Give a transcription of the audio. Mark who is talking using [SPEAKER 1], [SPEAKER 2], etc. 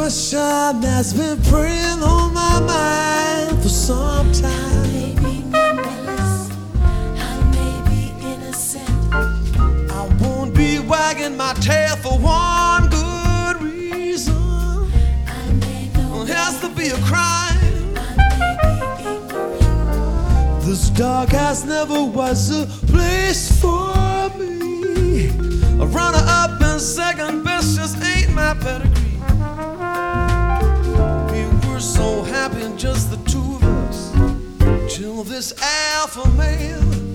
[SPEAKER 1] question that's been preying on my mind for some time.
[SPEAKER 2] I may be nameless, I may be innocent.
[SPEAKER 1] I won't be wagging my tail for one good reason.
[SPEAKER 2] I may know
[SPEAKER 1] It has to be a crime.
[SPEAKER 2] I may be ignorant.
[SPEAKER 1] This dark house never was a place for me. A runner-up and second best just ain't my pedigree. We were so happy, just the two of us, till this alpha male